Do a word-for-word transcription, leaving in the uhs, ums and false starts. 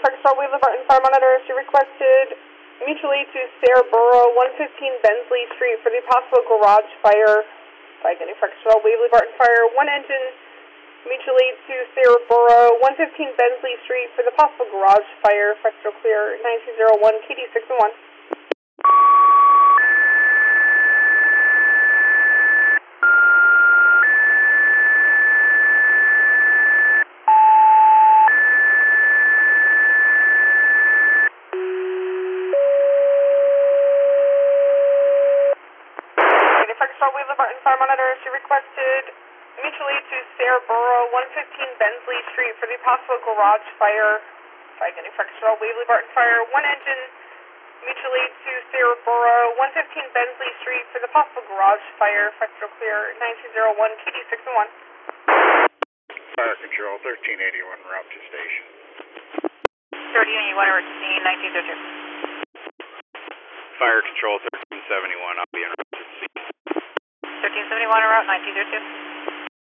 Foxtrot, Wheeler Barton Fire Monitor. She requested mutually to Sarah Burrow, one fifteen Bensley Street for the possible garage fire. Again, Foxtrot, Wheeler Barton Fire, one engine mutually to Sarah Burrow, one fifteen Bensley Street for the possible garage fire. Foxtrot clear, nine two zero one, K D six one. Foxtrot, Wheeler Barton Fire Monitor. She requested mutually to Sarah Burrow, one fifteen Bensley Street for the possible garage fire. Again, Foxtrot, Wheeler Barton Fire, one engine mutually to Sarah Burrow, one fifteen Bensley Street for the possible garage fire. Foxtrot clear, nine two zero one, K D six one. Fire Control, thirteen eighty-one, route to station. thirteen eighty-one, emergency, nineteen oh two. Fire Control, thirteen seventy-one, I'll be en route to the scene. thirteen seventy-one, en route, nineteen oh two.